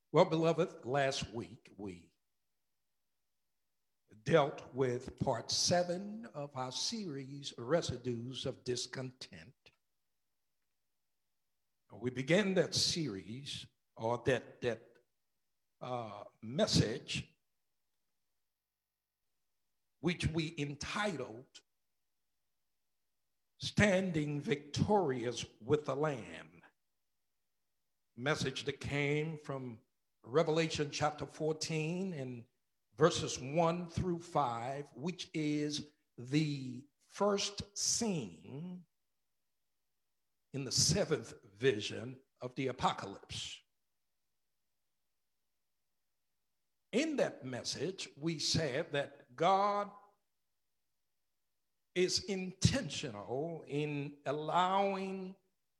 Well, beloved, last week we dealt with part 7 of our series, Residues of Discontent. We began that series, or that message, which we entitled Standing Victorious with the Lamb. Message that came from Revelation chapter 14 and verses 1 through 5, which is the first scene in the seventh vision of the apocalypse. In that message, we said that God is intentional in allowing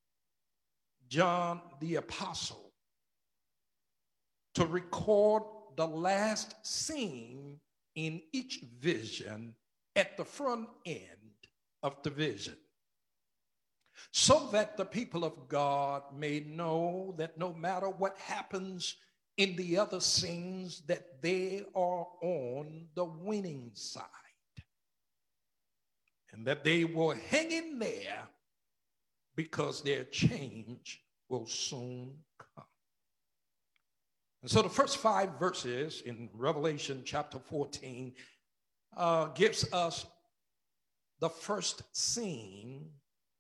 John the Apostle to record the last scene in each vision at the front end of the vision, so that the people of God may know that no matter what happens in the other scenes, that they are on the winning side, and that they will hang in there because their change will soon come. And so the first 5 verses in Revelation chapter 14 gives us the first scene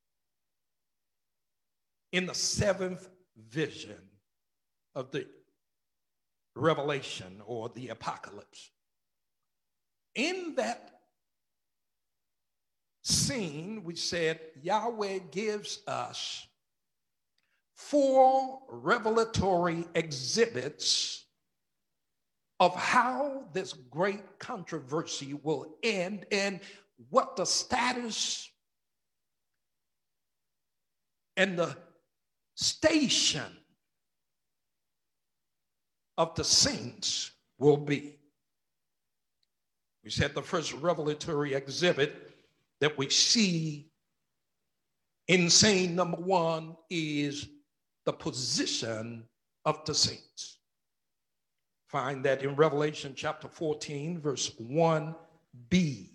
in the 7th vision of the Revelation or the apocalypse. In that scene, we said Yahweh gives us 4 revelatory exhibits of how this great controversy will end and what the status and the station of the saints will be. We said the first revelatory exhibit that we see in scene number 1 is the position of the saints. Find that in Revelation chapter 14, verse 1b.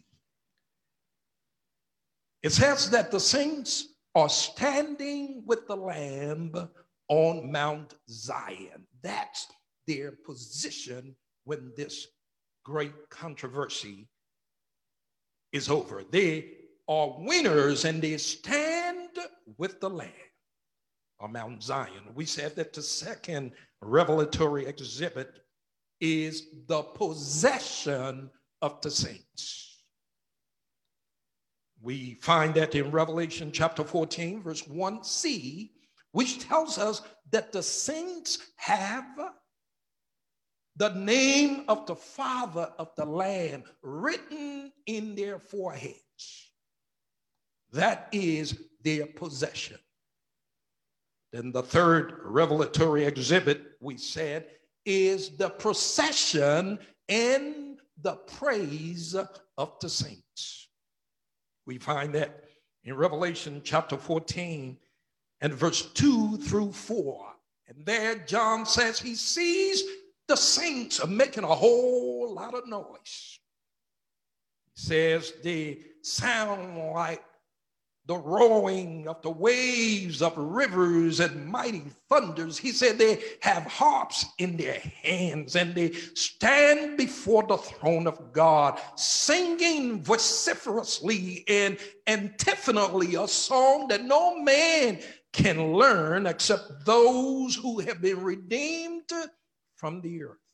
It says that the saints are standing with the Lamb on Mount Zion. That's their position when this great controversy is over. They are winners and they stand with the Lamb on Mount Zion. We said that the second revelatory exhibit is the possession of the saints. We find that in Revelation chapter 14, verse 1c, which tells us that the saints have the name of the Father of the Lamb written in their foreheads. That is their possession. Then the third revelatory exhibit, we said, is the procession and the praise of the saints. We find that in Revelation chapter 14 and verse 2 through 4. And there John says he sees the saints are making a whole lot of noise. He says they sound like the roaring of the waves of rivers and mighty thunders. He said they have harps in their hands and they stand before the throne of God, singing vociferously and antiphonally a song that no man can learn except those who have been redeemed from the earth.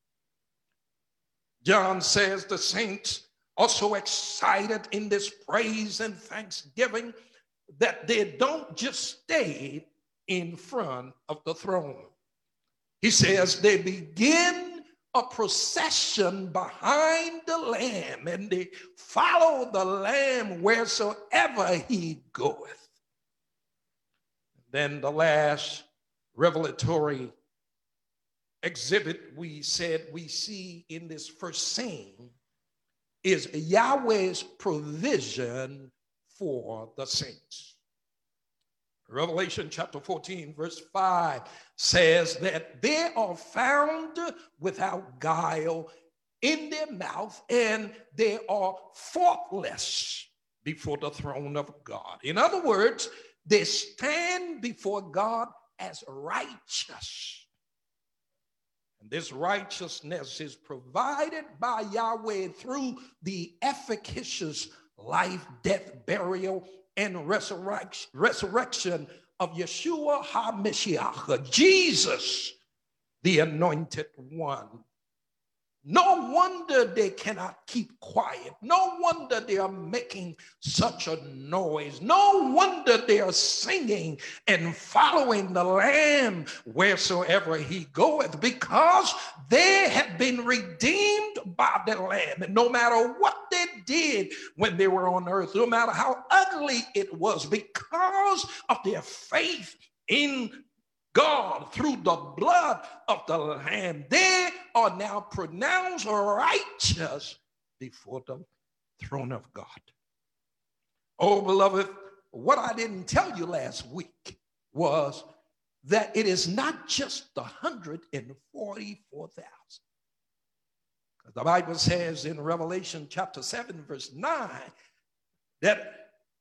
John says the saints are so excited in this praise and thanksgiving that they don't just stay in front of the throne. He says they begin a procession behind the Lamb and they follow the Lamb wheresoever he goeth. Then the last revelatory exhibit we said we see in this first scene is Yahweh's provision for the saints. Revelation chapter 14, verse 5 says that they are found without guile in their mouth, and they are faultless before the throne of God. In other words, they stand before God as righteous. And this righteousness is provided by Yahweh through the efficacious life, death, burial, and resurrection of Yeshua HaMashiach, Jesus, the anointed one. No wonder they cannot keep quiet. No wonder they are making such a noise. No wonder they are singing and following the Lamb wheresoever he goeth, because they have been redeemed by the Lamb. And no matter what they did when they were on earth, no matter how ugly it was, because of their faith in God through the blood of the Lamb, they are now pronounced righteous before the throne of God. Oh, beloved, what I didn't tell you last week was that it is not just the 144,000. The Bible says in Revelation chapter 7, verse 9, that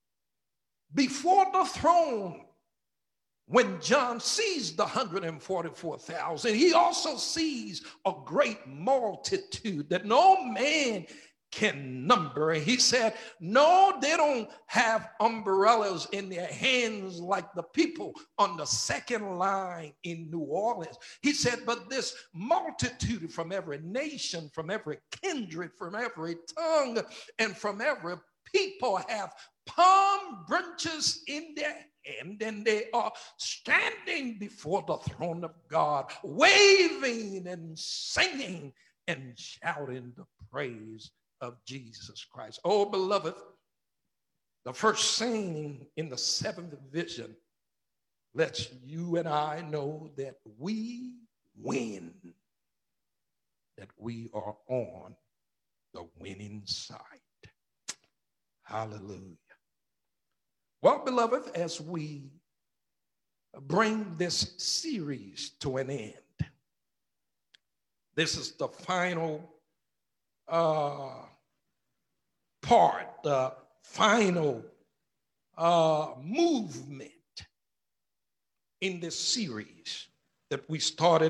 before the throne, when John sees the 144,000, he also sees a great multitude that no man can number. And he said, no, they don't have umbrellas in their hands like the people on the second line in New Orleans. He said, but this multitude from every nation, from every kindred, from every tongue, and from every people have palm branches in their hand, and they are standing before the throne of God, waving and singing and shouting the praise of Jesus Christ. Oh, beloved, the first saying in the seventh vision lets you and I know that we win, that we are on the winning side. Hallelujah. Well, beloved, as we bring this series to an end, this is the final part, the final movement in this series that we started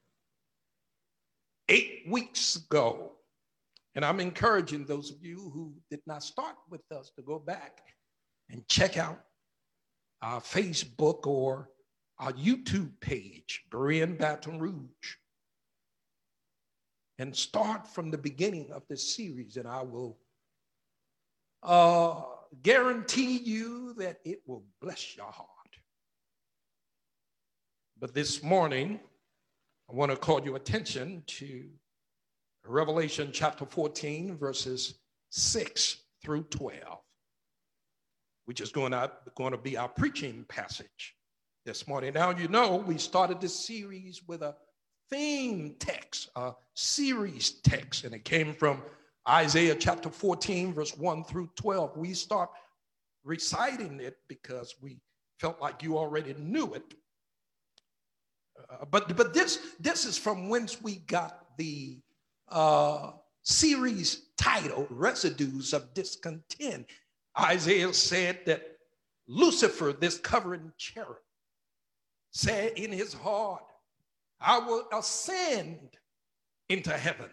8 weeks ago. And I'm encouraging those of you who did not start with us to go back and check out our Facebook or our YouTube page, Berean Baton Rouge, and start from the beginning of this series, and I will guarantee you that it will bless your heart. But this morning, I want to call your attention to Revelation chapter 14, verses 6 through 12, which is going to be our preaching passage this morning. Now, you know, we started this series with a theme text, a series text, and it came from Isaiah chapter 14, verse 1 through 12. We start reciting it because we felt like you already knew it. But this is from whence we got the series title, Residues of Discontent. Isaiah said that Lucifer, this covering cherub, said in his heart, I will ascend into heaven.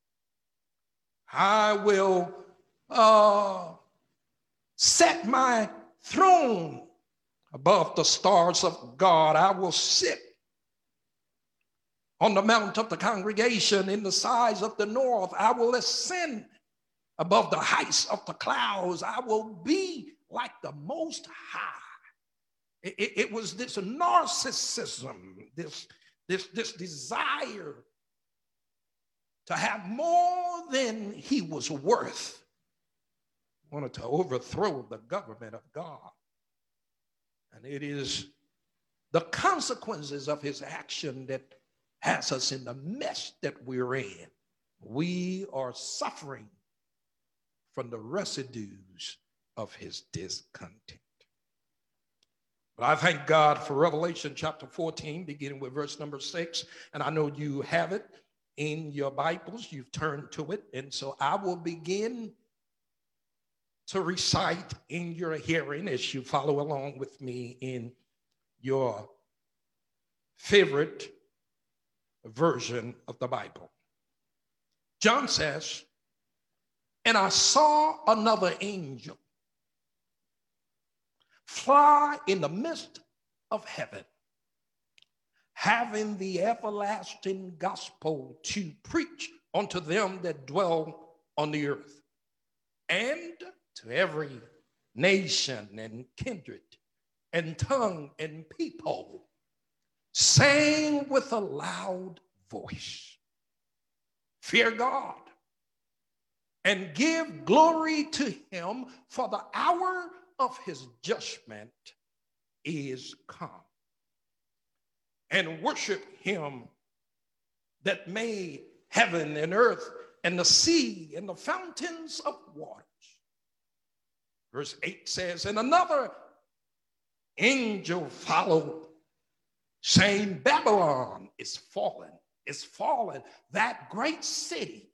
I will set my throne above the stars of God. I will sit on the mount of the congregation in the sides of the north. I will ascend above the heights of the clouds. I will be like the Most High. It was this narcissism, this desire to have more than he was worth, wanted to overthrow the government of God. And it is the consequences of his action that has us in the mess that we're in. We are suffering from the residues of his discontent. But I thank God for Revelation chapter 14, beginning with verse number 6. And I know you have it in your Bibles. You've turned to it. And so I will begin to recite in your hearing as you follow along with me in your favorite version of the Bible. John says, "And I saw another angel fly in the midst of heaven, having the everlasting gospel to preach unto them that dwell on the earth, and to every nation and kindred and tongue and people, saying with a loud voice, Fear God, and give glory to him, for the hour of his judgment is come. And worship him that made heaven and earth and the sea and the fountains of waters." Verse 8 says, "And another angel followed, saying, Babylon is fallen, that great city.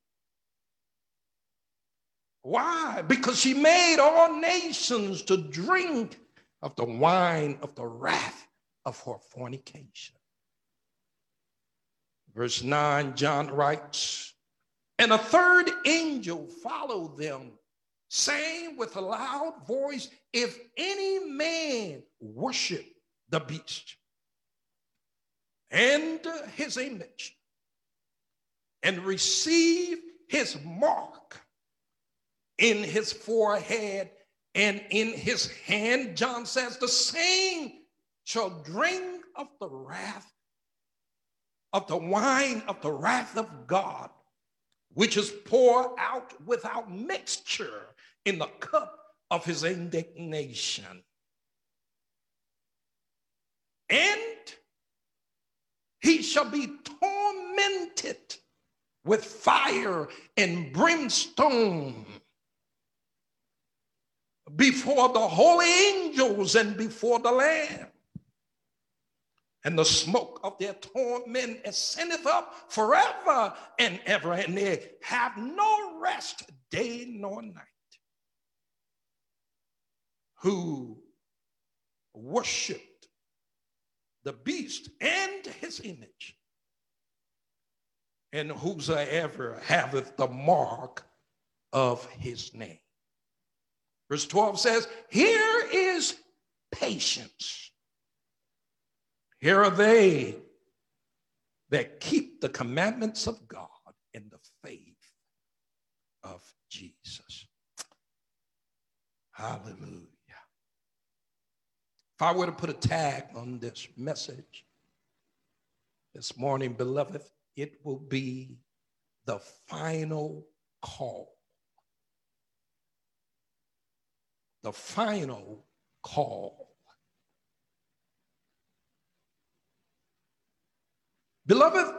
Why? Because she made all nations to drink of the wine of the wrath of her fornication." Verse 9, John writes, "And a third angel followed them, saying with a loud voice, If any man worship the beast and his image, and receive his mark in his forehead and in his hand," John says, "the same shall drink of the wrath of the wine of the wrath of God, which is poured out without mixture in the cup of his indignation. And he shall be tormented with fire and brimstone before the holy angels and before the Lamb. And the smoke of their torment ascendeth up forever and ever, and they have no rest day nor night, who worshiped the beast and his image, and whosoever haveth the mark of his name." Verse 12 says, "Here is patience. Here are they that keep the commandments of God in the faith of Jesus." Hallelujah. If I were to put a tag on this message this morning, beloved, it will be the final call. The final call. Beloved,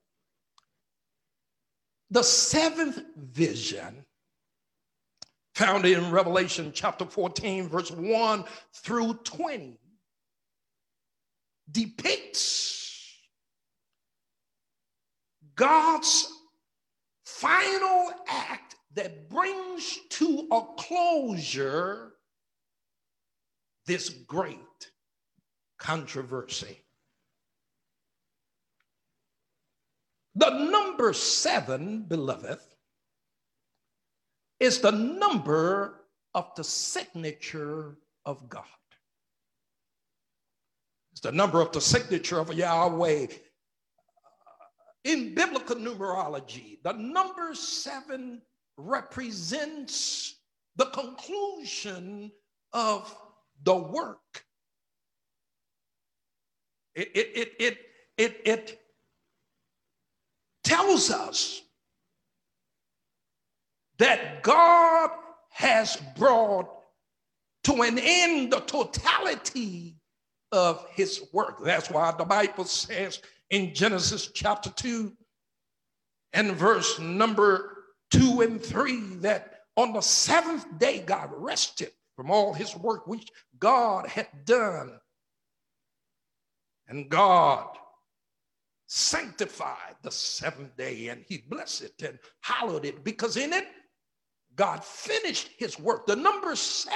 the seventh vision found in Revelation chapter 14, verse 1 through 20, depicts God's final act that brings to a closure this great controversy. The number 7, beloved, is the number of the signature of God. It's the number of the signature of Yahweh. In biblical numerology, the number 7 represents the conclusion of the work. It tells us that God has brought to an end the totality of his work. That's why the Bible says in Genesis chapter 2 and verse number 2 and 3 that on the seventh day God rested from all his work which God had done. And God sanctified the seventh day, and he blessed it and hallowed it, because in it God finished his work. The number 7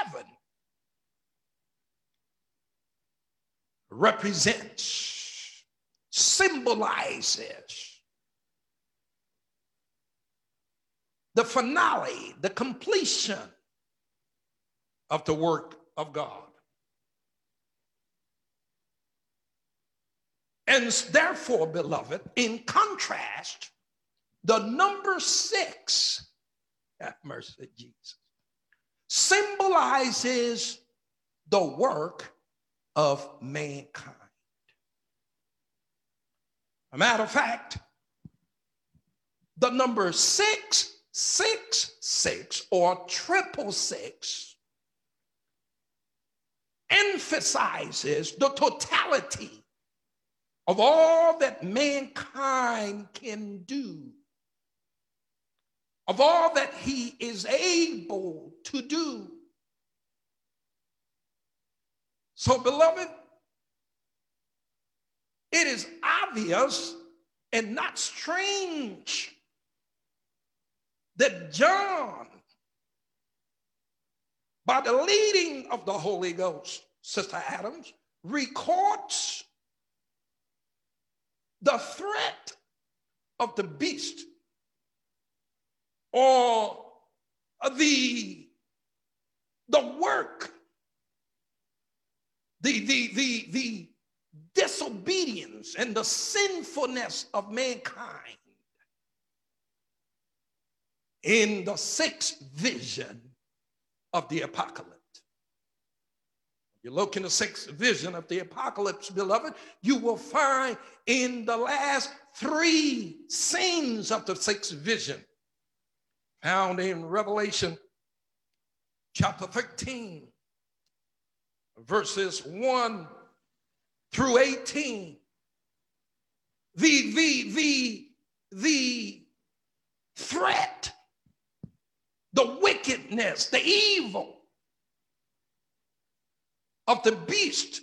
represents, symbolizes the finale, the completion of the work of God. And therefore, beloved, in contrast, the number 6, have mercy, Jesus, symbolizes the work of mankind. A matter of fact, the number 666 or 666 emphasizes the totality of all that mankind can do, of all that he is able to do. So, beloved, it is obvious and not strange that John, by the leading of the Holy Ghost, Sister Adams, records the threat of the beast, or the work, the disobedience and the sinfulness of mankind in the 6th vision of the apocalypse. You look in the 6th vision of the apocalypse, beloved, you will find in the last 3 scenes of the 6th vision, found in Revelation chapter 13, verses 1 through 18, the threat, the wickedness, the evil of the beast,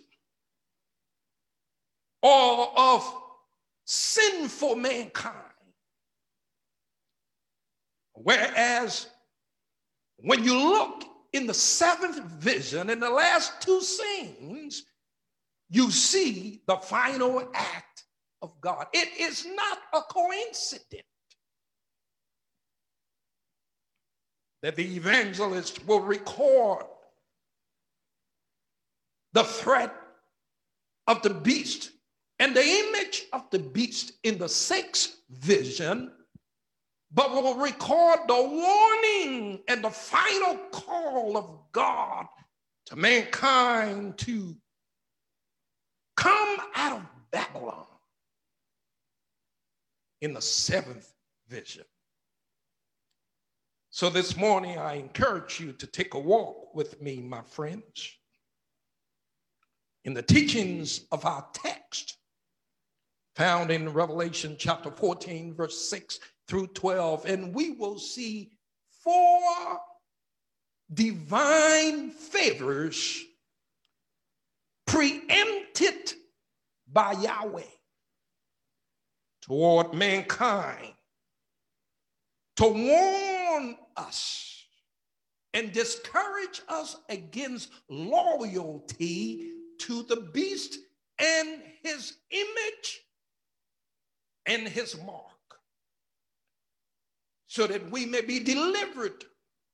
or of sinful mankind. Whereas when you look in the 7th vision, in the last 2 scenes, you see the final act of God. It is not a coincidence that the evangelist will record the threat of the beast and the image of the beast in the 6th vision, but will record the warning and the final call of God to mankind to come out of Babylon in the 7th vision. So this morning, I encourage you to take a walk with me, my friends, in the teachings of our text found in Revelation chapter 14, verse 6 through 12, and we will see 4 divine favors preempted by Yahweh toward mankind to warn us and discourage us against loyalty to the beast and his image and his mark, so that we may be delivered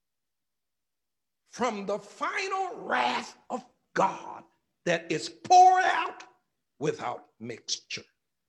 from the final wrath of God that is poured out without mixture.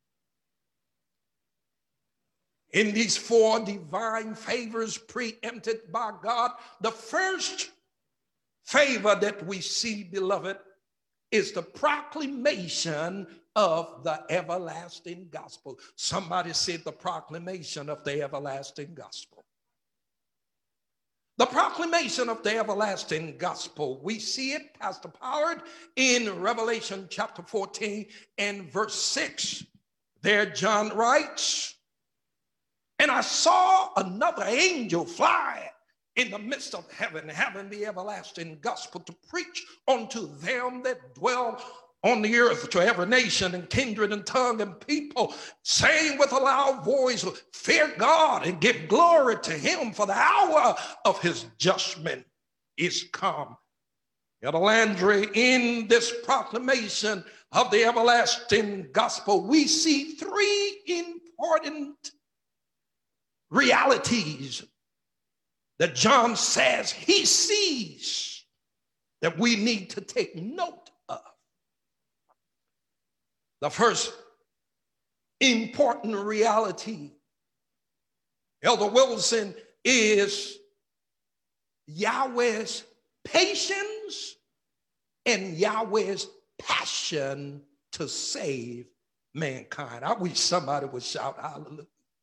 In these 4 divine favors preempted by God, the first favor that we see, beloved, is the proclamation of the everlasting gospel. Somebody said the proclamation of the everlasting gospel. The proclamation of the everlasting gospel. We see it, Pastor Pollard, in Revelation chapter 14 and verse 6. There John writes, "And I saw another angel fly in the midst of heaven, having the everlasting gospel to preach unto them that dwell on the earth to every nation and kindred and tongue and people, saying with a loud voice, fear God and give glory to him, for the hour of his judgment is come. Elder Landry, in this proclamation of the everlasting gospel, we see three important realities that John says he sees that we need to take note of. The first important reality, Elder Wilson, is Yahweh's patience and Yahweh's passion to save mankind. I wish somebody would shout hallelujah.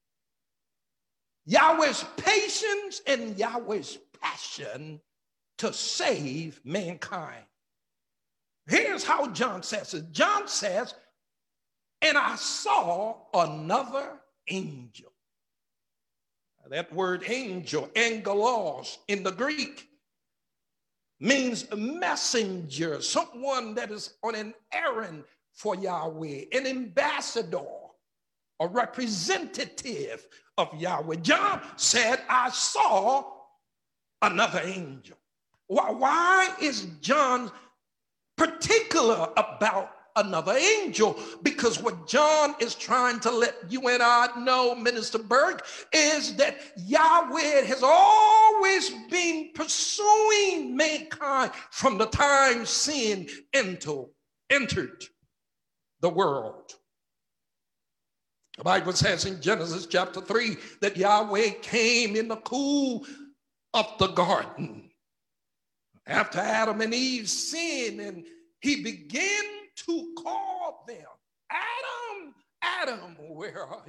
Yahweh's patience and Yahweh's passion to save mankind. Here's how John says it. John says, and I saw another angel. That word angel, angelos, in the Greek, means messenger, someone that is on an errand for Yahweh, an ambassador, a representative of Yahweh. John said, I saw another angel. Why is John particular about another angel? Because what John is trying to let you and I know, Minister Berg, is that Yahweh has always been pursuing mankind from the time sin entered the world. The Bible says in Genesis chapter 3 that Yahweh came in the cool of the garden after Adam and Eve sinned, and he began to call them, Adam, Adam, where are you?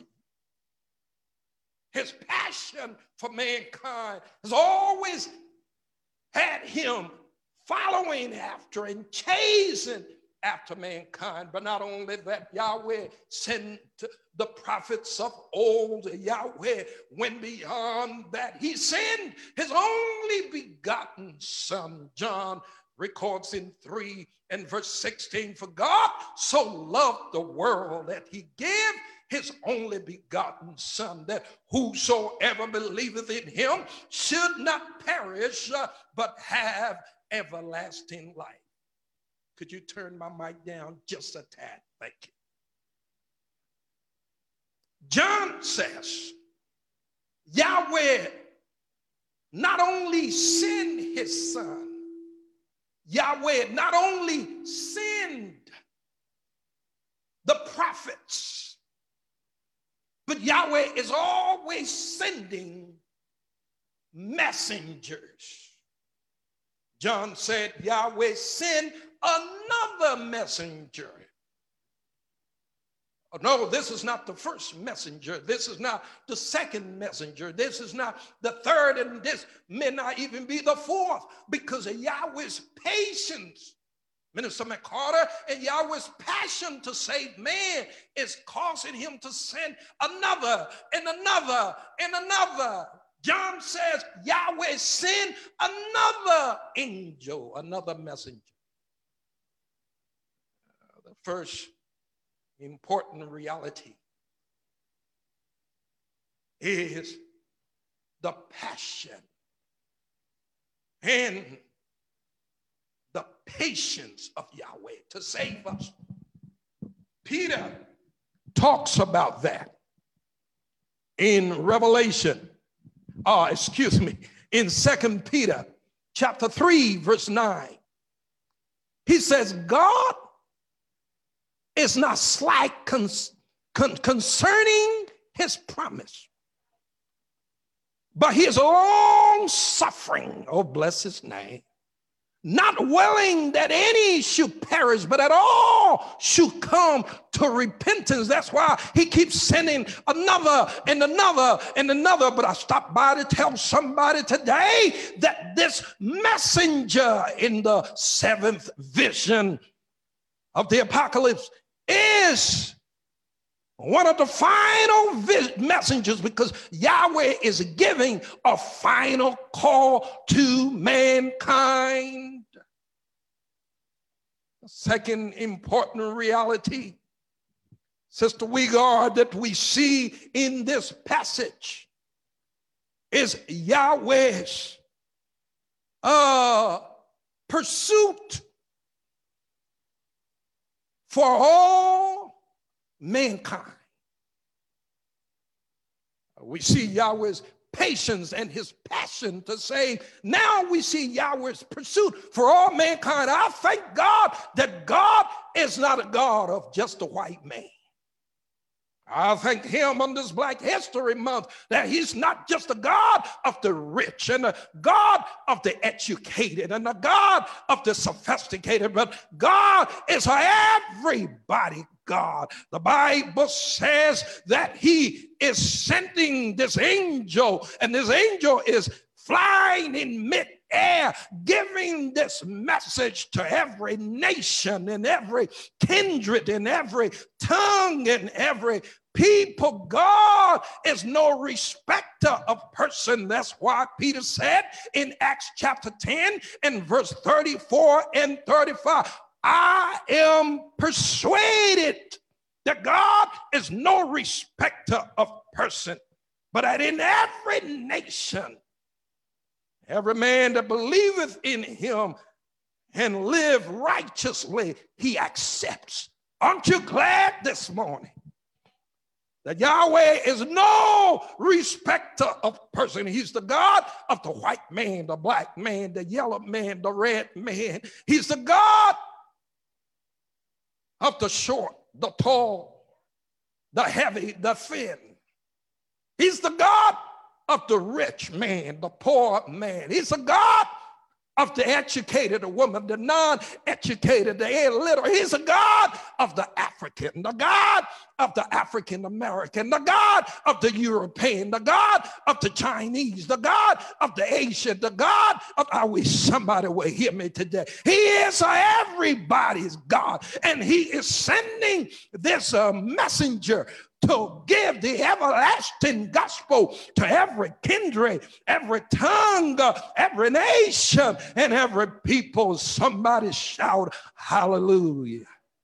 His passion for mankind has always had him following after and chasing after mankind. But not only that, Yahweh sent the prophets of old. Yahweh went beyond that. He sent his only begotten son. John records in 3 and verse 16, for God so loved the world that he gave his only begotten son, that whosoever believeth in him should not perish, but have everlasting life. Could you turn my mic down just a tad? Thank you. John says, Yahweh not only sent his son, Yahweh not only sent the prophets, but Yahweh is always sending messengers. John said Yahweh sent another messenger. Oh, no, this is not the first messenger. This is not the second messenger. This is not the third, and this may not even be the fourth, because of Yahweh's patience, Minister McCarter, and Yahweh's passion to save man is causing him to send another and another and another. John says Yahweh sent another angel, another messenger. The first important reality is the passion and the patience of Yahweh to save us. Peter talks about that in Revelation, in 2 Peter chapter 3, verse 9. He says, God is not slack concerning his promise, but he is long suffering, oh bless his name, not willing that any should perish, but that all should come to repentance. That's why he keeps sending another and another and another. But I stopped by to tell somebody today that this messenger in the seventh vision of the apocalypse is one of the final messengers, because Yahweh is giving a final call to mankind. Second important reality, Sister Wegar, that we see in this passage is Yahweh's pursuit for all mankind. We see Yahweh's patience and his passion to save. Now we see Yahweh's pursuit for all mankind. I thank God that God is not a God of just a white man. I thank him on this Black History Month that he's not just a God of the rich and a God of the educated and a God of the sophisticated, but God is everybody God. The Bible says that he is sending this angel, and this angel is flying in midair, giving this message to every nation and every kindred and every tongue and every people. God is no respecter of person. That's why Peter said in Acts chapter 10 and verse 34 and 35, I am persuaded that God is no respecter of person, but that in every nation, every man that believeth in him and live righteously, he accepts. Aren't you glad this morning that Yahweh is no respecter of person? He's the God of the white man, the black man, the yellow man, the red man. He's the God of the short, the tall, the heavy, the thin. He's the God of the rich man, the poor man. He's the God of the educated, the woman, the non-educated, the illiterate. He's a God of the African, the God of the African-American, the God of the European, the God of the Chinese, the God of the Asian, the God of, I wish somebody would hear me today. He is everybody's God, and he is sending this messenger to give the everlasting gospel to every kindred, every tongue, every nation, and every people. Somebody shout hallelujah.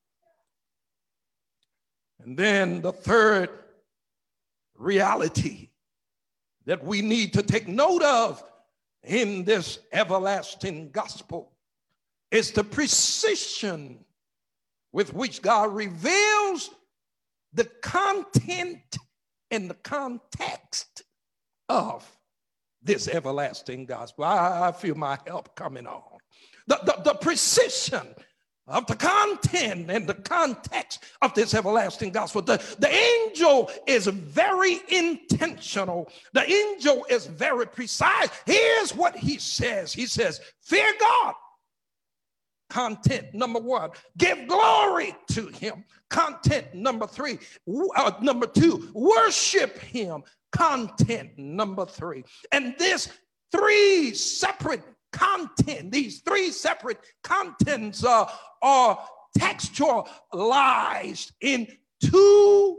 And then the third reality that we need to take note of in this everlasting gospel is the precision with which God reveals the content and the context of this everlasting gospel. I feel my help coming on. The precision of the content and the context of this everlasting gospel. The angel is very intentional. The angel is very precise. Here's what he says. He says, fear God. Content number one, give glory to him. Content number number two, worship him. Content number three. And this three separate content, these three separate contents are textualized in two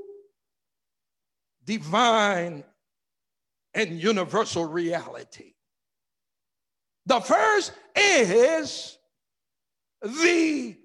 divine and universal reality. The first is the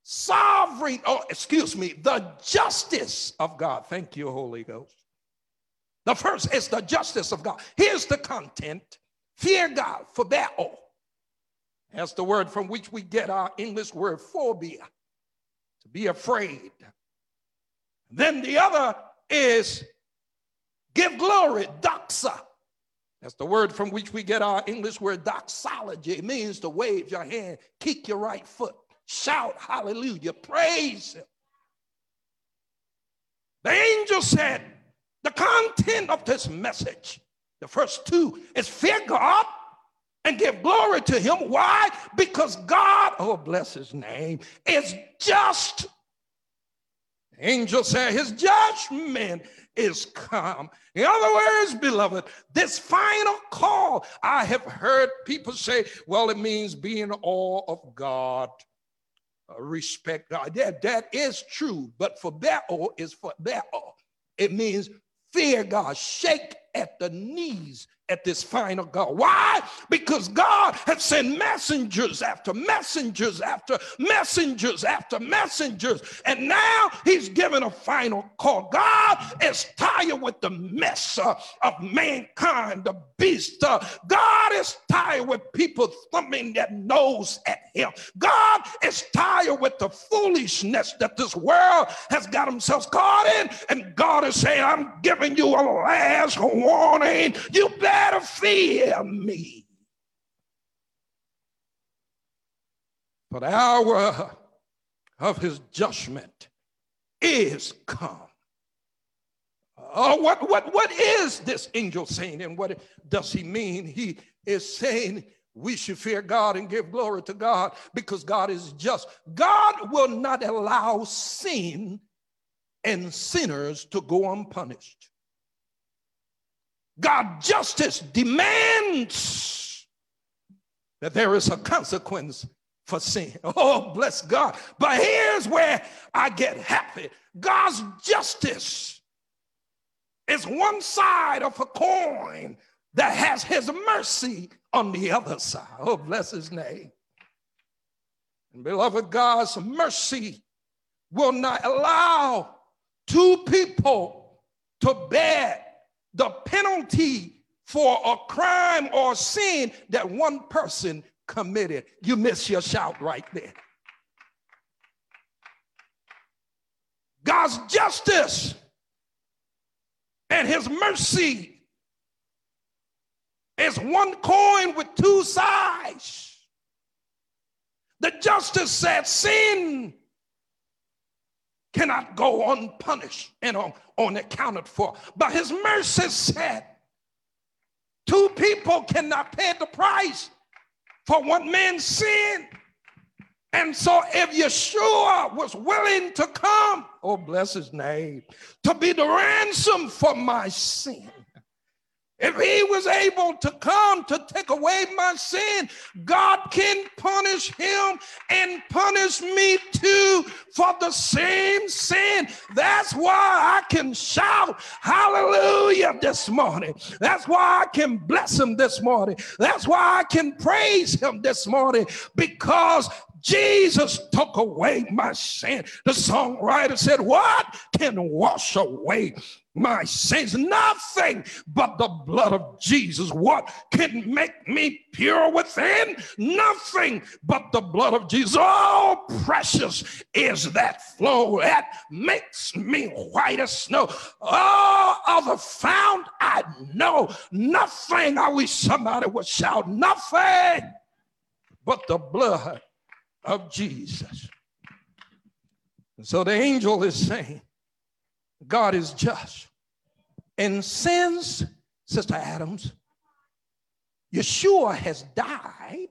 the justice of God. Thank you, Holy Ghost. The first is the justice of God. Here's the content. Fear God, phobeo. That's the word from which we get our English word phobia, to be afraid. Then the other is give glory, doxa. That's the word from which we get our English word doxology. It means to wave your hand, kick your right foot, shout hallelujah, praise him. The angel said the content of this message, the first two, is fear God and give glory to him. Why? Because God, oh bless his name, is just. The angel said his judgment is come. In other words, beloved, this final call, I have heard people say, well, it means be in awe of God, respect God. That is true, but phobeo is phobeo. It means fear God, shake at the knees at this final God. Why? Because God had sent messengers after messengers after messengers after messengers. And now he's giving a final call. God is tired with the mess of mankind, the beast. God is tired with people thumbing their nose at him. God is tired with the foolishness that this world has got themselves caught in. And God is saying, I'm giving you a last warning. You better fear me. For the hour of his judgment is come. What is this angel saying, and what does he mean? He is saying we should fear God and give glory to God because God is just. God will not allow sin and sinners to go unpunished. God's justice demands that there is a consequence for sin. Oh, bless God. But here's where I get happy. God's justice is one side of a coin that has his mercy on the other side. Oh, bless his name. And beloved, God's mercy will not allow two people to bear the penalty for a crime or sin that one person committed. You miss your shout right there. God's justice and his mercy is one coin with two sides. The justice said sin cannot go unpunished and unaccounted for. But his mercy said two people cannot pay the price for one man's sin. And so if Yeshua was willing to come, oh bless his name, to be the ransom for my sin, if he was able to come to take away my sin, God can punish him and punish me too for the same sin. That's why I can shout hallelujah this morning. That's why I can bless him this morning. That's why I can praise him this morning, because Jesus took away my sin. The songwriter said, what can wash away my sins? Nothing but the blood of Jesus. What can make me pure within? Nothing but the blood of Jesus. Oh, precious is that flow that makes me white as snow. Oh, of the fount I know nothing. I wish somebody would shout, nothing but the blood of Jesus. And so the angel is saying, God is just. And since, Sister Adams, Yeshua has died,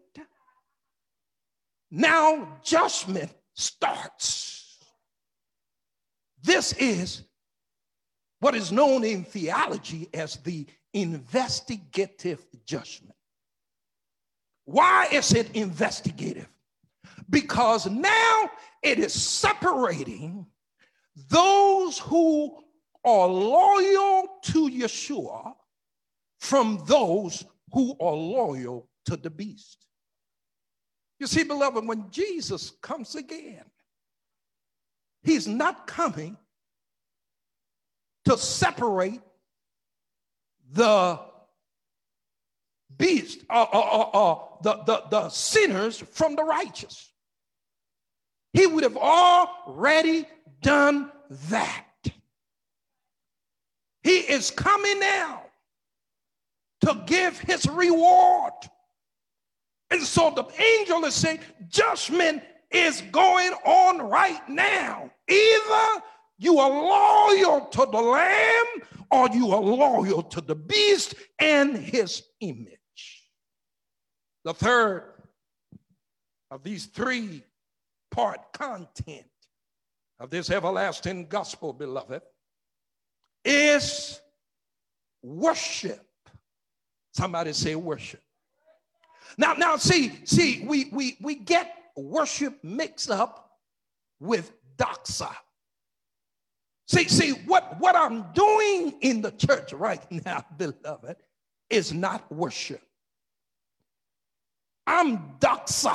now judgment starts. This is what is known in theology as the investigative judgment. Why is it investigative? Because now it is separating those who are loyal to Yeshua from those who are loyal to the beast. You see, beloved, when Jesus comes again, he's not coming to separate the beast, the sinners from the righteous. He would have already done that. He is coming now to give his reward. And so the angel is saying, judgment is going on right now. Either you are loyal to the Lamb or you are loyal to the beast and his image. The third of these three-part content of this everlasting gospel, beloved, is worship. Somebody say worship. Now, see, we get worship mixed up with doxa. See, what I'm doing in the church right now, beloved, is not worship. I'm doxa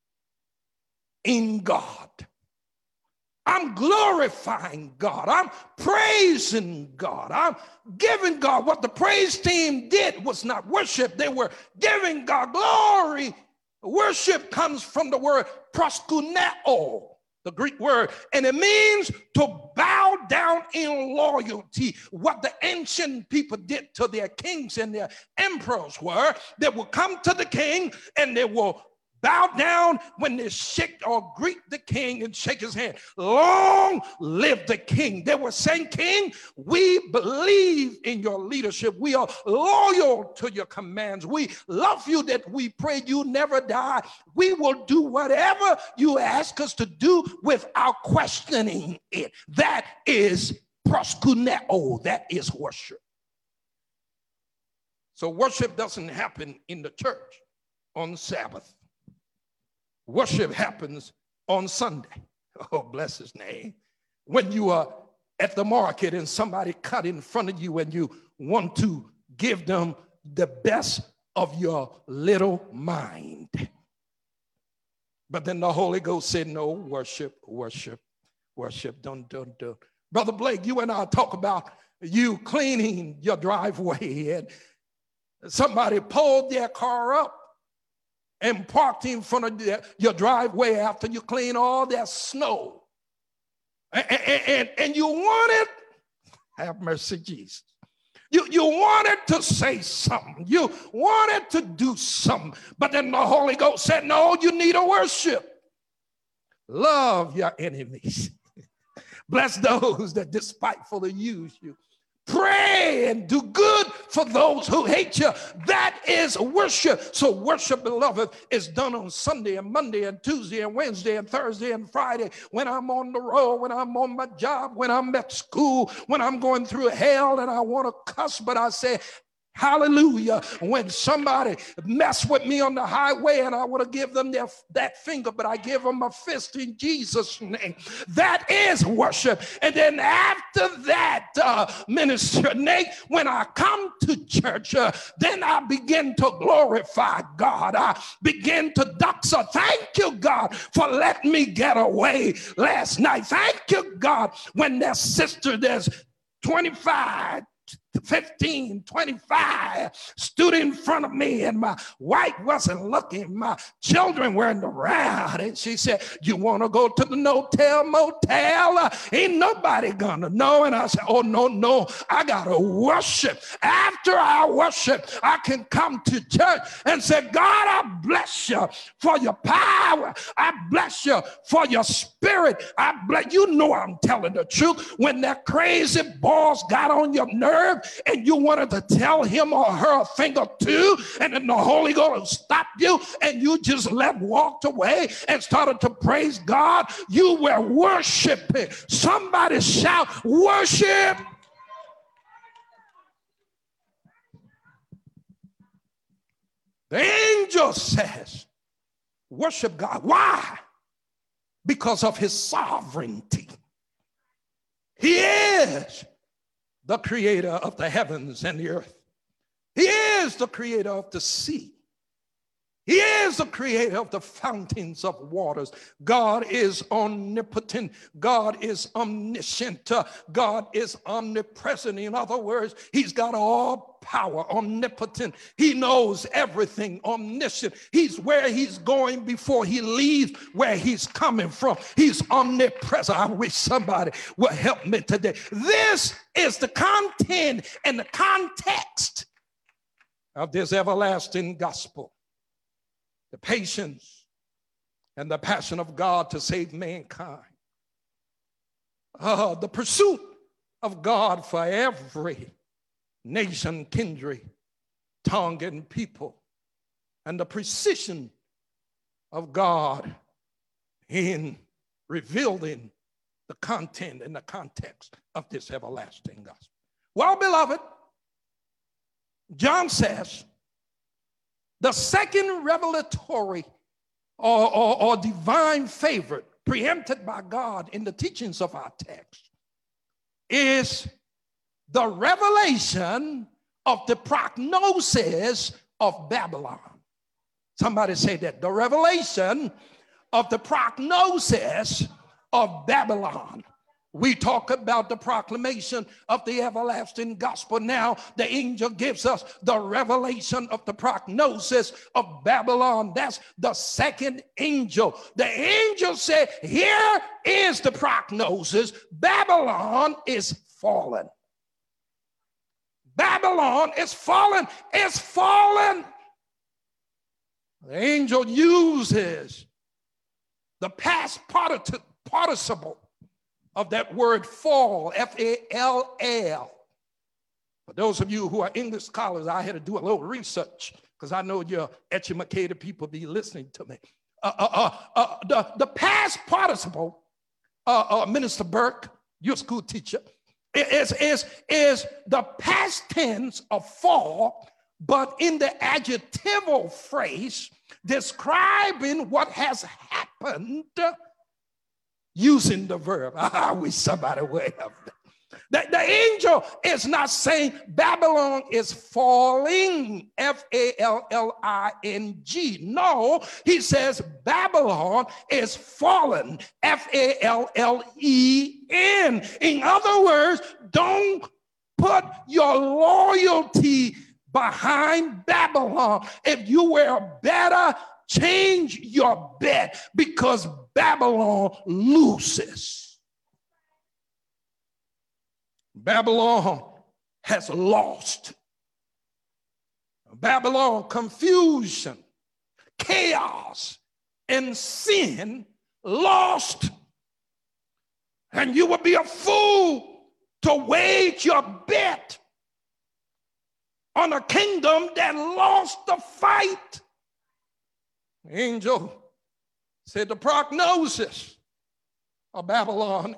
in God. I'm glorifying God. I'm praising God. I'm giving God. What the praise team did was not worship. They were giving God glory. Worship comes from the word proskuneo, the Greek word, and it means to bow down in loyalty. What the ancient people did to their kings and their emperors were, they will come to the king and they will bow down when they shake or greet the king and shake his hand. Long live the king. They were saying, King, we believe in your leadership. We are loyal to your commands. We love you that we pray you never die. We will do whatever you ask us to do without questioning it. That is proskuneo. That is worship. So worship doesn't happen in the church on Sabbath. Worship happens on Sunday. Oh, bless his name. When you are at the market and somebody cut in front of you and you want to give them the best of your little mind. But then the Holy Ghost said, no, worship. Don't. Brother Blake, you and I talk about you cleaning your driveway and somebody pulled their car up and parked in front of your driveway after you clean all that snow. And you wanted, have mercy, Jesus. You wanted to say something. You wanted to do something. But then the Holy Ghost said, no, you need to worship. Love your enemies. Bless those that despitefully use you. Pray and do good for those who hate you. That is worship. So worship, beloved, is done on Sunday and Monday and Tuesday and Wednesday and Thursday and Friday, when I'm on the road, when I'm on my job, when I'm at school, when I'm going through hell and I want to cuss, but I say, hallelujah. When somebody mess with me on the highway and I want to give them that finger, but I give them a fist in Jesus' name. That is worship. And then after that, Minister Nate, when I come to church, then I begin to glorify God. I begin to doxa. Thank you, God, for letting me get away last night. Thank you, God, when that sister there's 25, 15, 25 stood in front of me and my wife wasn't looking. My children weren't around. And she said, you want to go to the no-tell motel? Ain't nobody gonna know. And I said, oh, no, I got to worship. After I worship, I can come to church and say, God, I bless you for your power. I bless you for your spirit. I bless you. Know I'm telling the truth. When that crazy boss got on your nerve, and you wanted to tell him or her a thing or two, and then the Holy Ghost stopped you, and you just walked away and started to praise God, you were worshiping. Somebody shout, worship. The angel says, worship God. Why? Because of his sovereignty. He is the creator of the heavens and the earth. He is the creator of the sea. He is the creator of the fountains of waters. God is omnipotent. God is omniscient. God is omnipresent. In other words, he's got all power, omnipotent. He knows everything, omniscient. He's where he's going before he leaves where he's coming from. He's omnipresent. I wish somebody would help me today. This is the content and the context of this everlasting gospel. The patience and the passion of God to save mankind. The pursuit of God for every nation, kindred, tongue, and people. And the precision of God in revealing the content and the context of this everlasting gospel. Well, beloved, John says, the second revelatory or divine favorite preempted by God in the teachings of our text is the revelation of the prognosis of Babylon. Somebody say that. The revelation of the prognosis of Babylon. We talk about the proclamation of the everlasting gospel. Now the angel gives us the revelation of the prognosis of Babylon. That's the second angel. The angel said, here is the prognosis. Babylon is fallen. Babylon is fallen. It's fallen. The angel uses the past participle of that word fall, F-A-L-L. For those of you who are English scholars, I had to do a little research because I know you're educated people be listening to me. The past participle, Minister Burke, your school teacher, is the past tense of fall, but in the adjectival phrase describing what has happened using the verb. I wish somebody would have that. The angel is not saying Babylon is falling, F-A-L-L-I-N-G. No, he says Babylon is fallen, F-A-L-L-E-N. In other words, don't put your loyalty behind Babylon. If you were better, change your bet, because Babylon loses. Babylon has lost. Babylon, confusion, chaos, and sin lost. And you would be a fool to wage your bet on a kingdom that lost the fight. The angel said the prognosis of Babylon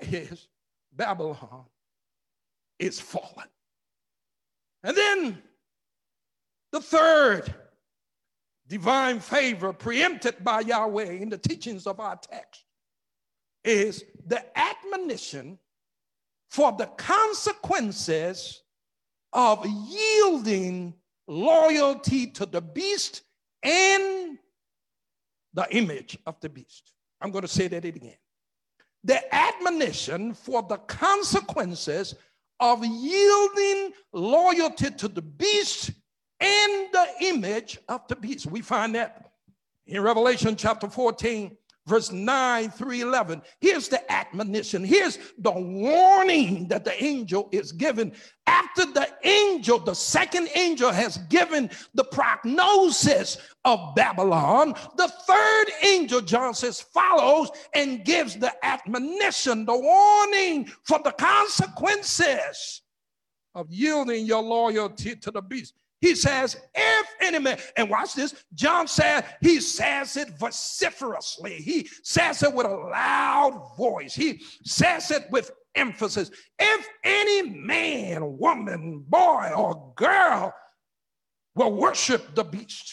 is fallen. And then the third divine favor preempted by Yahweh in the teachings of our text is the admonition for the consequences of yielding loyalty to the beast and the image of the beast. I'm going to say that again. The admonition for the consequences of yielding loyalty to the beast and the image of the beast. We find that in Revelation chapter 14, verse 9 through 11. Here's the admonition. Here's the warning that the angel is given. After the second angel has given the prognosis of Babylon, the third angel, John says, follows and gives the admonition, the warning for the consequences of yielding your loyalty to the beast. He says, if any man, and watch this, John said, he says it vociferously. He says it with a loud voice. He says it with emphasis. If any man, woman, boy, or girl will worship the beast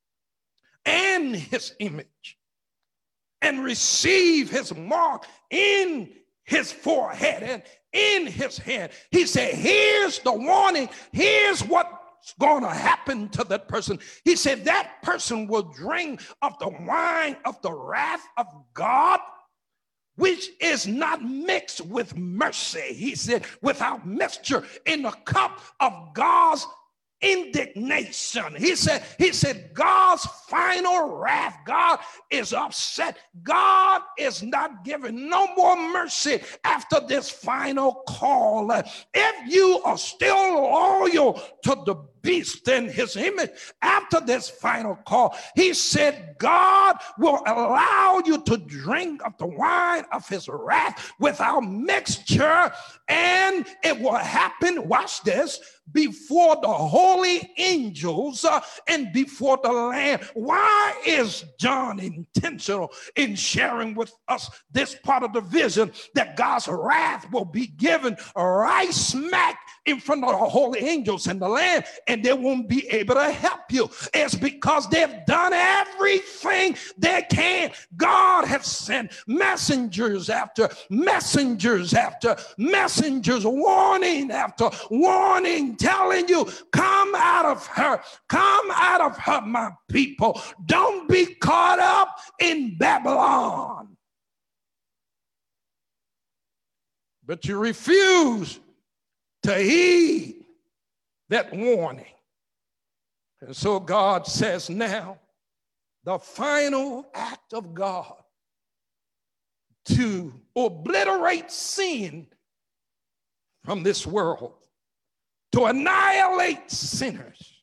and his image and receive his mark in his forehead and in his hand, he said, here's the warning. Here's what's going to happen to that person. He said that person will drink of the wine of the wrath of God, which is not mixed with mercy. He said, without mixture, in the cup of God's indignation. He said God's final wrath. God is upset. God is not giving no more mercy after this final call. If you are still loyal to the beast and his image after this final call, he said God will allow you to drink of the wine of his wrath without mixture, and it will happen, watch this, before the holy angels and before the Lamb. Why is John intentional in sharing with us this part of the vision that God's wrath will be given right smack in front of the holy angels and the Lamb? and they won't be able to help you. It's because they've done everything they can. God has sent messengers after messengers after messengers, warning after warning, telling you, come out of her, my people. Don't be caught up in Babylon. But you refuse to heed that warning. And so God says now, the final act of God to obliterate sin from this world, to annihilate sinners,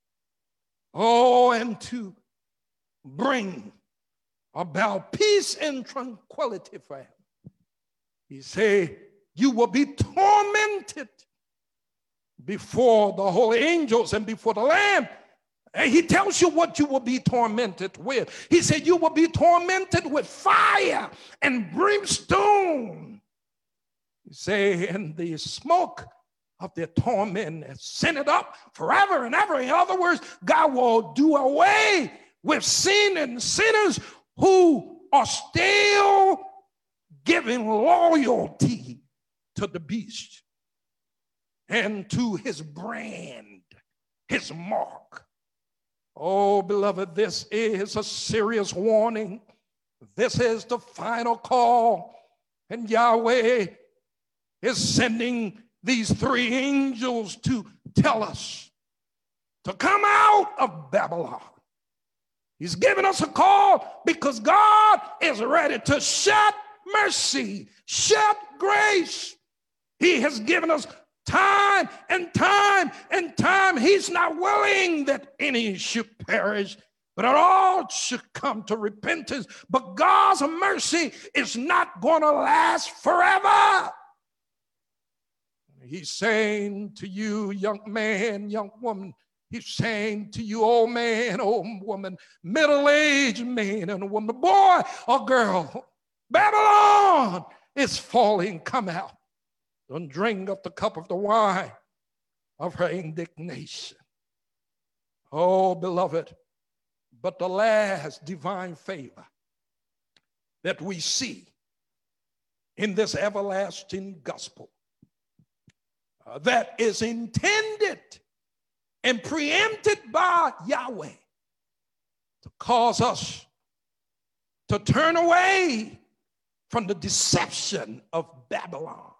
and to bring about peace and tranquility for him. He said, you will be tormented before the holy angels and before the Lamb. And he tells you what you will be tormented with. He said you will be tormented with fire and brimstone. He said, and the smoke of their torment is sent it up forever and ever. In other words, God will do away with sin and sinners who are still giving loyalty to the beast and to his brand, his mark. Oh, beloved, this is a serious warning. This is the final call. And Yahweh is sending these 3 angels to tell us to come out of Babylon. He's giving us a call because God is ready to shed mercy, shed grace. He has given us time and time and time. He's not willing that any should perish, but all should come to repentance. But God's mercy is not going to last forever. He's saying to you, young man, young woman, he's saying to you, old man, old woman, middle-aged man and woman, boy or girl, Babylon is falling. Come out and drink of the cup of the wine of her indignation. Oh, beloved, but the last divine favor that we see in this everlasting gospel that is intended and preempted by Yahweh to cause us to turn away from the deception of Babylon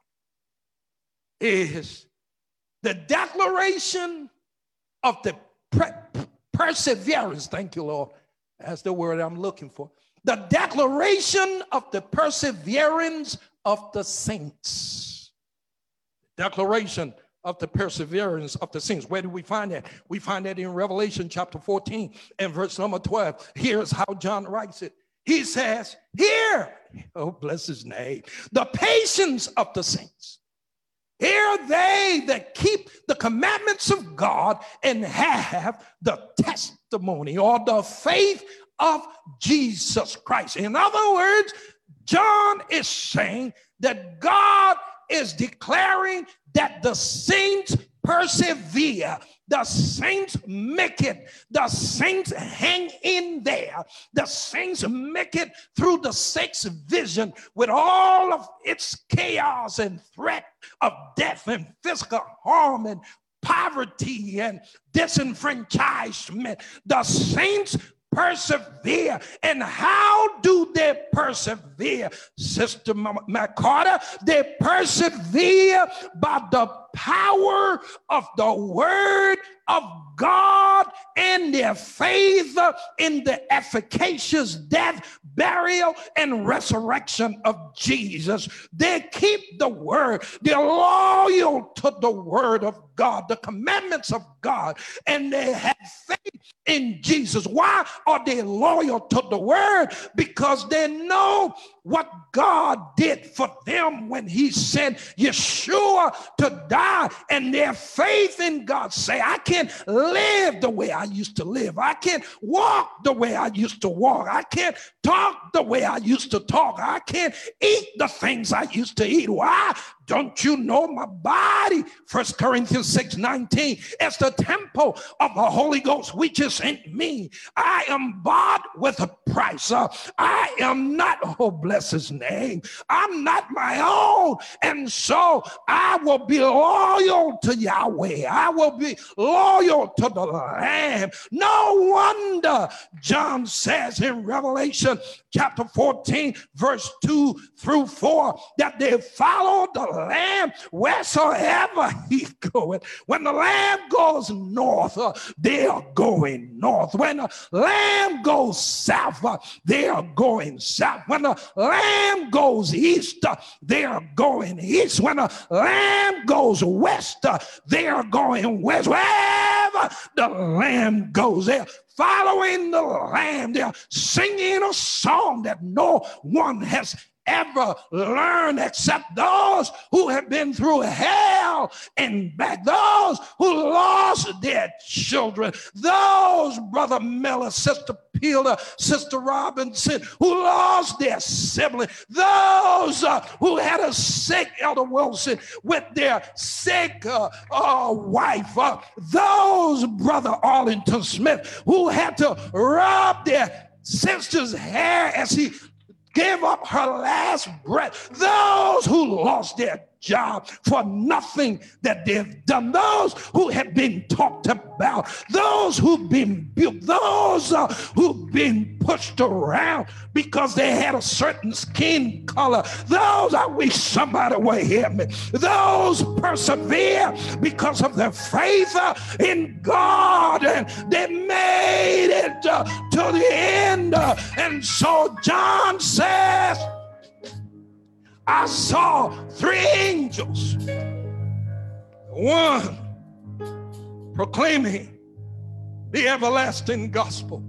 is the declaration of the perseverance. Thank you, Lord. That's the word I'm looking for. The declaration of the perseverance of the saints. Declaration of the perseverance of the saints. Where do we find that? We find that in Revelation chapter 14 and verse number 12. Here's how John writes it. He says, here, oh, bless his name, the patience of the saints. Here they that keep the commandments of God and have the testimony or the faith of Jesus Christ. In other words, John is saying that God is declaring that the saints persevere, the saints make it, the saints hang in there, the saints make it through the sixth vision with all of its chaos and threat of death and physical harm and poverty and disenfranchisement. The saints persevere. And how do they persevere, Sister McCarter? They persevere by the power of the word of God and their faith in the efficacious death, burial, and resurrection of Jesus. They keep the word. They're loyal to the word of God, the commandments of God, and they have faith in Jesus. Why are they loyal to the word? Because they know what God did for them when he sent Yeshua to die, and their faith in God say, I can't live the way I used to live. I can't walk the way I used to walk. I can't talk the way I used to talk. I can't eat the things I used to eat. Why Don't you know my body, 1 Corinthians 6:19, is the temple of the Holy Ghost, which is in me. I am bought with a price. I am not, oh bless his name, I'm not my own. And so I will be loyal to Yahweh. I will be loyal to the Lamb. No wonder John says in Revelation chapter 14, verse 2 through 4, that they follow the Lamb wheresoever he goeth. When the Lamb goes north, they are going north. When the Lamb goes south, they are going south. When the Lamb goes east, they are going east. When the Lamb goes west, they are going west. Wherever the Lamb goes, they're following the Lamb. They're singing a song that no one has ever learned except those who have been through hell and back, those who lost their children, those, Brother Miller, Sister Peeler, Sister Robinson, who lost their sibling, those who had a sick, Elder Wilson, with their sick wife, those, Brother Arlington Smith, who had to rub their sister's hair as he gave up her last breath, those who lost their job for nothing that they've done, those who have been talked about, those who've been built, those who've been pushed around because they had a certain skin color, those, I wish somebody would hear me, those persevere because of their faith in God, and they made it to the end. And so John says, I saw 3 angels, one proclaiming the everlasting gospel,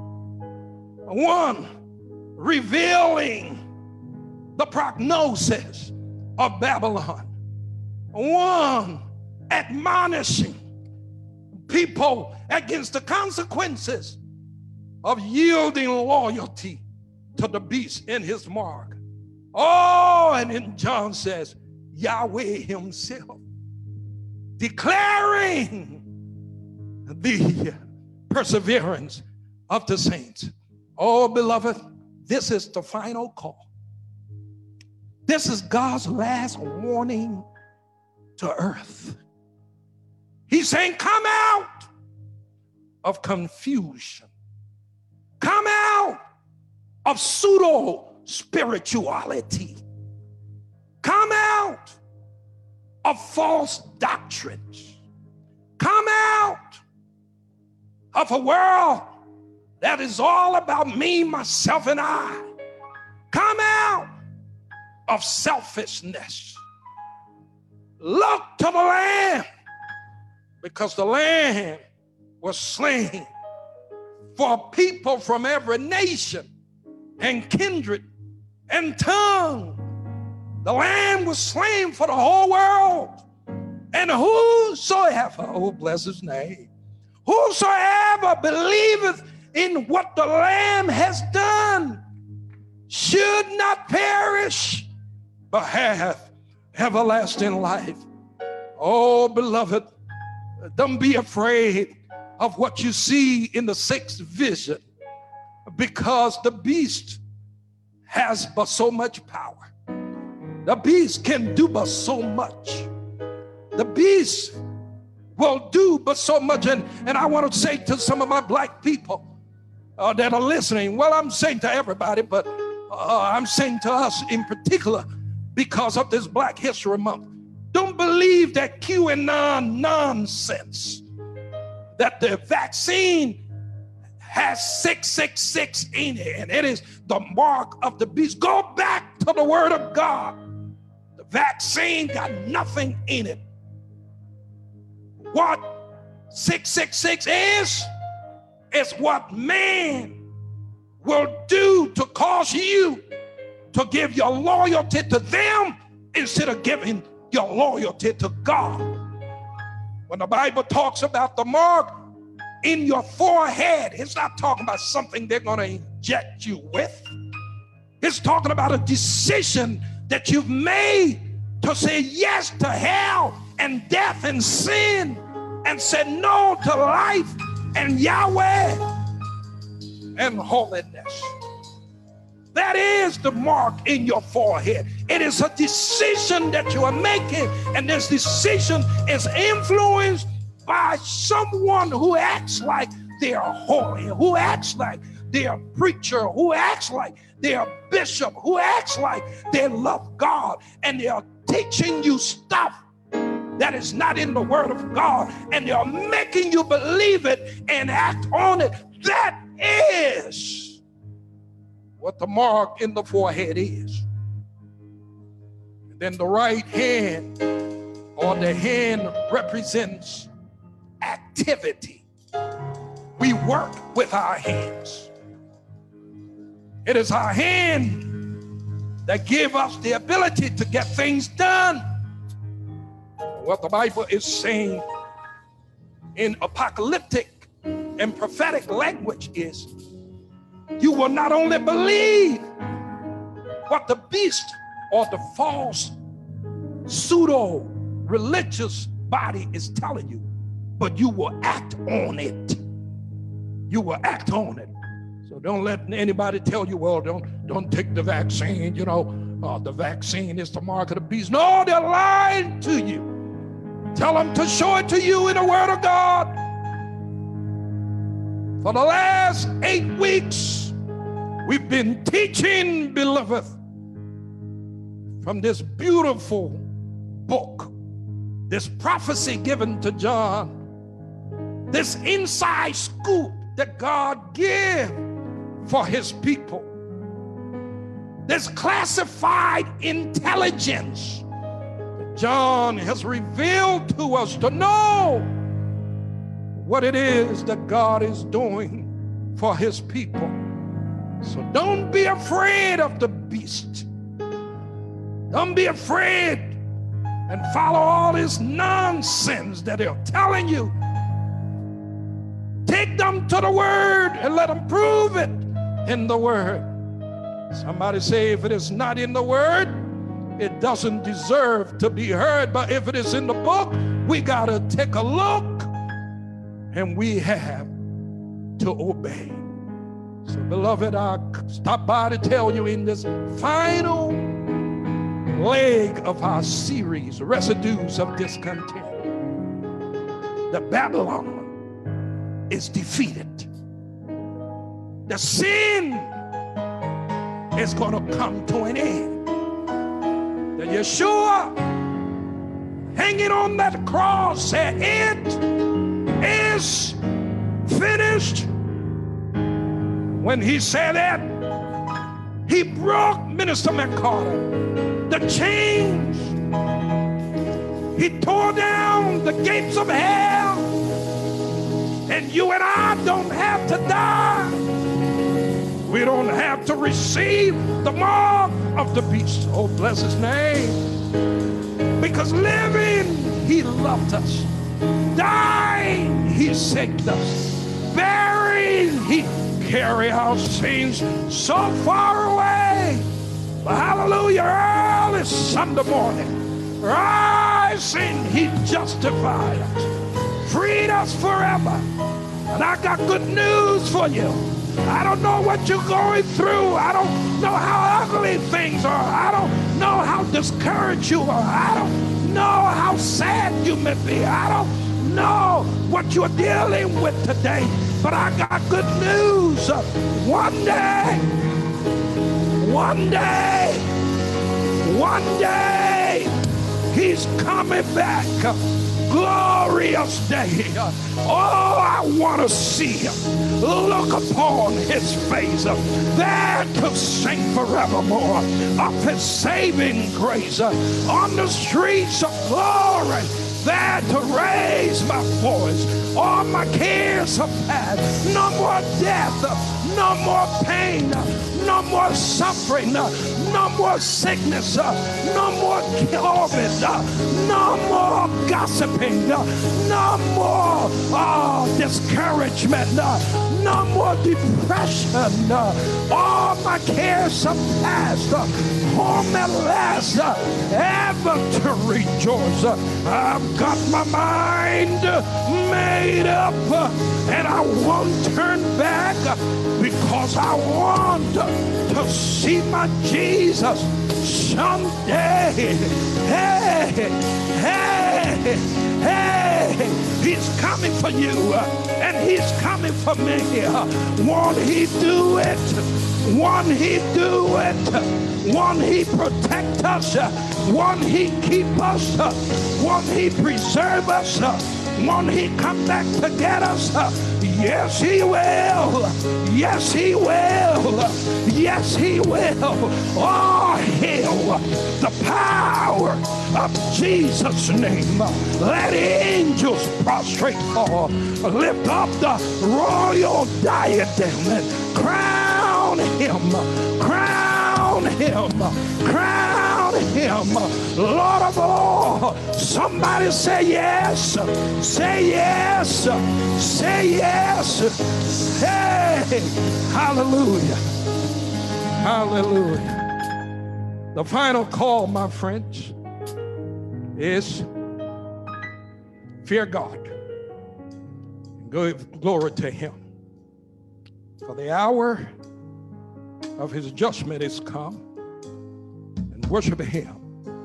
one revealing the prognosis of Babylon, one admonishing people against the consequences of yielding loyalty to the beast in his mark. Oh, and then John says, Yahweh himself declaring the perseverance of the saints. Oh, beloved, this is the final call. This is God's last warning to earth. He's saying, come out of confusion. Come out of pseudo spirituality. Come out of false doctrines. Come out of a world that is all about me, myself, and I. Come out of selfishness. Look to the Lamb, because the Lamb was slain for people from every nation and kindred and tongue. The Lamb was slain for the whole world. And whosoever, oh bless his name, whosoever believeth in what the Lamb has done should not perish, but have everlasting life. Oh, beloved, don't be afraid of what you see in the 6th vision, because the beast has but so much power. The beast can do but so much. The beast will do but so much. And I want to say to some of my black people that are listening, well, I'm saying to everybody, but I'm saying to us in particular because of this Black History Month, don't believe that QAnon nonsense, that the vaccine has 666 in it and it is the mark of the beast. Go back to the word of God. The vaccine got nothing in it. What 666 is what man will do to cause you to give your loyalty to them instead of giving your loyalty to God. When the Bible talks about the mark in your forehead, it's not talking about something they're going to inject you with. It's talking about a decision that you've made to say yes to hell and death and sin, and said no to life and Yahweh and holiness. That is the mark in your forehead. It is a decision that you are making, and this decision is influenced by someone who acts like they are holy, who acts like they are preacher, who acts like they are bishop, who acts like they love God, and they are teaching you stuff that is not in the word of God, and they are making you believe it and act on it. That is what the mark in the forehead is. And then the right hand, or the hand, represents activity. We work with our hands. It is our hand that give us the ability to get things done. What the Bible is saying in apocalyptic and prophetic language is, you will not only believe what the beast or the false pseudo-religious body is telling you, but you will act on it. You will act on it. So don't let anybody tell you, well, don't take the vaccine, you know, the vaccine is the mark of the beast. No, they're lying to you. Tell them to show it to you in the word of God. For the last 8 weeks, we've been teaching, beloved, from this beautiful book, this prophecy given to John, this inside scoop that God gave for his people, this classified intelligence that John has revealed to us to know what it is that God is doing for his people. So don't be afraid of the beast. Don't be afraid and follow all this nonsense that they're telling you. Take them to the word and let them prove it in the word. Somebody say, if it is not in the word, it doesn't deserve to be heard. But if it is in the book, we got to take a look, and we have to obey. So, beloved, I stop by to tell you in this final leg of our series, Residues of Discontent, that Babylon is defeated. The sin is going to come to an end. That Yeshua hanging on that cross said, it is finished. When he said that, he broke, Minister McCarter, the chains. He tore down the gates of hell. And you and I don't have to die. We don't have to receive the mark of the beast. Oh, bless his name. Because living, he loved us. Dying, he saved us. Buried, he carried our sins so far away. But hallelujah, early Sunday morning, rising, he justified us, freed us forever. And I got good news for you. I don't know what you're going through. I don't know how ugly things are. I don't know how discouraged you are. I don't know how sad you may be. I don't know what you're dealing with today. But I got good news. One day, he's coming back. Glorious day. Oh, I want to see him. Look upon his face. There to sing forevermore of his saving grace. On the streets of glory, there to raise my voice. All my cares are past. No more death, no more pain, no more suffering, no more sickness, no more COVID, no more gossiping, no more discouragement, no more depression. All my cares are past. Home at last, ever to rejoice. I've got my mind made up, and I won't turn back, because I want to see my Jesus someday. Hey, hey, hey, he's coming for you, and he's coming for me. Won't he do it? Won't he do it? Won't he protect us? Won't he keep us? Won't he preserve us? Won't he come back to get us? Yes, he will. Yes, he will. Yes, he will. Oh, hail the power of Jesus' name. Let angels prostrate fall. Lift up the royal diadem and crown him. Crown him. Crown him. Lord of all. Somebody say yes. Say yes. Say yes. Hey. Hallelujah. Hallelujah. The final call, my friends, is fear God. Give glory to him. For the hour of his judgment is come. And worship him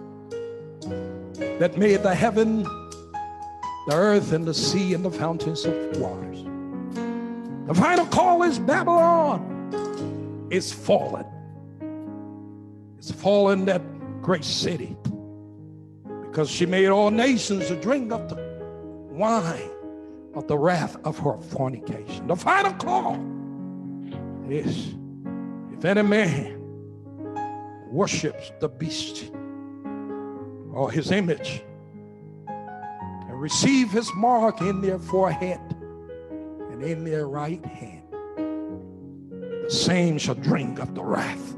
that made the heaven, the earth, and the sea, and the fountains of waters. The final call is Babylon is fallen. It's fallen, that great city, because she made all nations to drink of the wine of the wrath of her fornication. The final call is, if any man worships the beast or his image and receive his mark in their forehead and in their right hand, the same shall drink of the wrath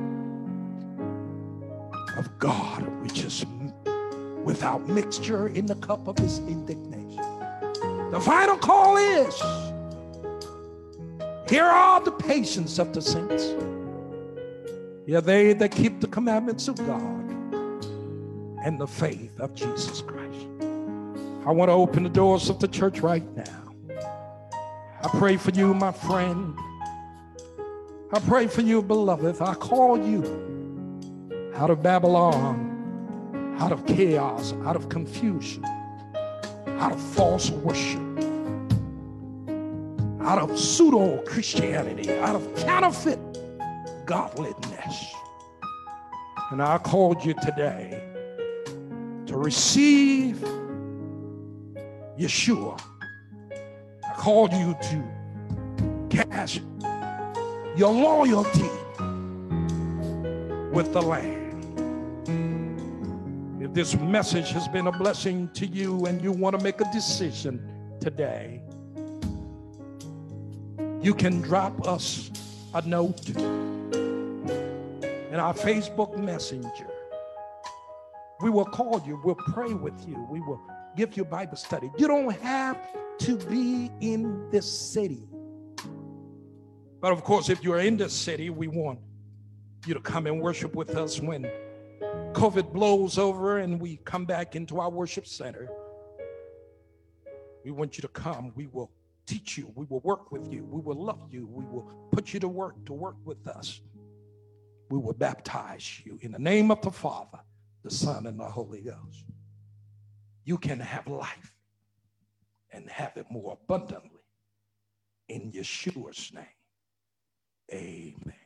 of God, which is without mixture in the cup of his indignation. The final call is, here are the patience of the saints. Yeah, they that keep the commandments of God and the faith of Jesus Christ. I want to open the doors of the church right now. I pray for you, my friend. I pray for you, beloved. I call you out of Babylon, out of chaos, out of confusion, out of false worship, out of pseudo-Christianity, out of counterfeit godliness. And I called you today to receive Yeshua. I called you to cast your loyalty with the Lamb. If this message has been a blessing to you and you want to make a decision today, you can drop us a note in our Facebook Messenger. We will call you. We'll pray with you. We will give you Bible study. You don't have to be in this city. But of course, if you're in this city, we want you to come and worship with us when COVID blows over and we come back into our worship center. We want you to come. We will teach you. We will work with you. We will love you. We will put you to work with us. We will baptize you in the name of the Father, the Son, and the Holy Ghost. You can have life and have it more abundantly in Yeshua's name. Amen.